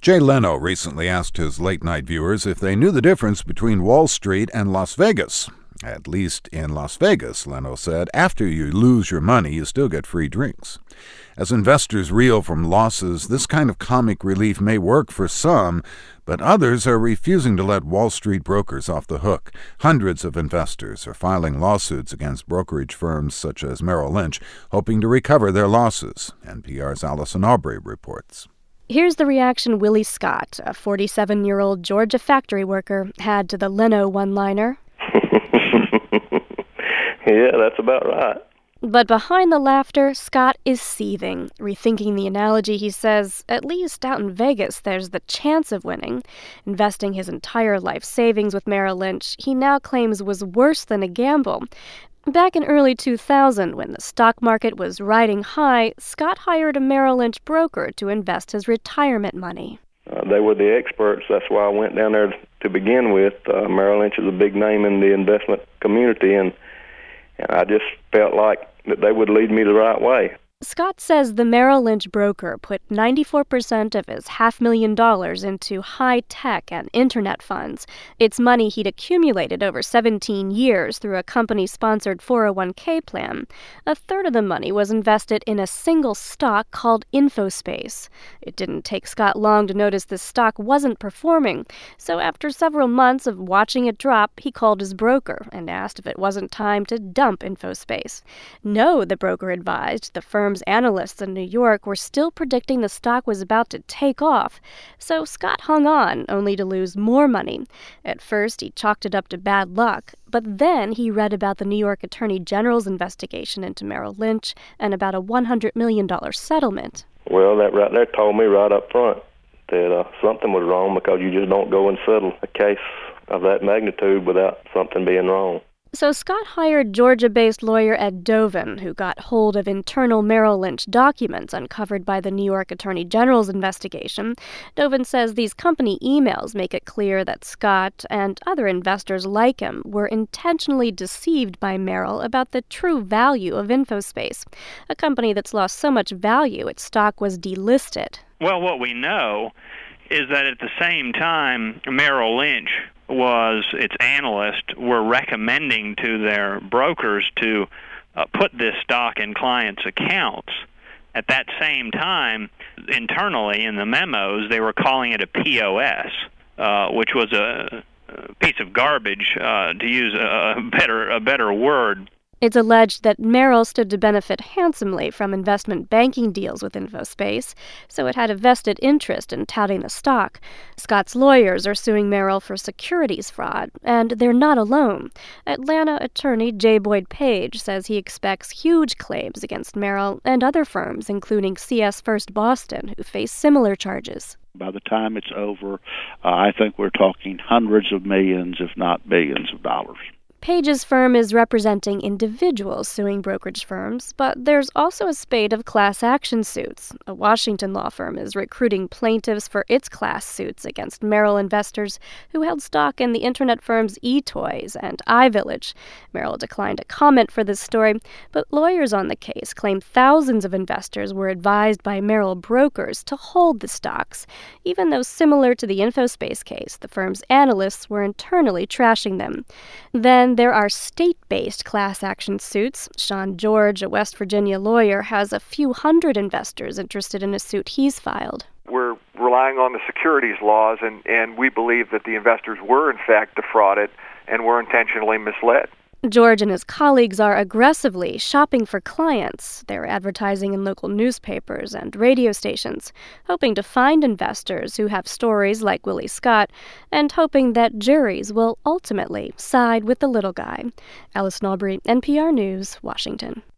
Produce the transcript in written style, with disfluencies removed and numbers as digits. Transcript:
Jay Leno recently asked his late-night viewers if they knew the difference between Wall Street and Las Vegas. At least in Las Vegas, Leno said, after you lose your money, you still get free drinks. As investors reel from losses, this kind of comic relief may work for some, but others are refusing to let Wall Street brokers off the hook. Hundreds of investors are filing lawsuits against brokerage firms such as Merrill Lynch, hoping to recover their losses. NPR's Allison Aubrey reports. Here's the reaction Willie Scott, a 47-year-old Georgia factory worker, had to the Leno one-liner. Yeah, that's about right. But behind the laughter, Scott is seething, rethinking the analogy. He says, at least out in Vegas, there's the chance of winning. Investing his entire life savings with Merrill Lynch, he now claims was worse than a gamble. Back in early 2000, when the stock market was riding high, Scott hired a Merrill Lynch broker to invest his retirement money. They were the experts. That's why I went down there to begin with. Merrill Lynch is a big name in the investment community, and I just felt like that they would lead me the right way. Scott says the Merrill Lynch broker put 94% of his $500,000 into high-tech and internet funds. It's money he'd accumulated over 17 years through a company-sponsored 401k plan. A third of the money was invested in a single stock called InfoSpace. It didn't take Scott long to notice the stock wasn't performing, so after several months of watching it drop, he called his broker and asked if it wasn't time to dump InfoSpace. No, the broker advised. The firm's analysts in New York were still predicting the stock was about to take off, so Scott hung on, only to lose more money. At first, he chalked it up to bad luck, but then he read about the New York Attorney General's investigation into Merrill Lynch and about a $100 million settlement. Well, that right there told me right up front that something was wrong, because you just don't go and settle a case of that magnitude without something being wrong. So Scott hired Georgia-based lawyer Ed Dovin, who got hold of internal Merrill Lynch documents uncovered by the New York Attorney General's investigation. Dovin says these company emails make it clear that Scott and other investors like him were intentionally deceived by Merrill about the true value of InfoSpace, a company that's lost so much value its stock was delisted. Well, what we know is that at the same time, Merrill Lynch its analysts were recommending to their brokers to put this stock in clients' accounts. At that same time, internally in the memos, they were calling it a POS, which was a piece of garbage, to use a better word. It's alleged that Merrill stood to benefit handsomely from investment banking deals with InfoSpace, so it had a vested interest in touting the stock. Scott's lawyers are suing Merrill for securities fraud, and they're not alone. Atlanta attorney J. Boyd Page says he expects huge claims against Merrill and other firms, including CS First Boston, who face similar charges. By the time it's over, I think we're talking hundreds of millions, if not billions of dollars. Page's firm is representing individuals suing brokerage firms, but there's also a spate of class action suits. A Washington law firm is recruiting plaintiffs for its class suits against Merrill investors who held stock in the internet firms eToys and iVillage. Merrill declined to comment for this story, but lawyers on the case claim thousands of investors were advised by Merrill brokers to hold the stocks, even though, similar to the InfoSpace case, the firm's analysts were internally trashing them. Then there are state-based class action suits. Sean George, a West Virginia lawyer, has a few hundred investors interested in a suit he's filed. We're relying on the securities laws, and we believe that the investors were, in fact, defrauded and were intentionally misled. George and his colleagues are aggressively shopping for clients. They're advertising in local newspapers and radio stations, hoping to find investors who have stories like Willie Scott, and hoping that juries will ultimately side with the little guy. Allison Aubrey, NPR News, Washington.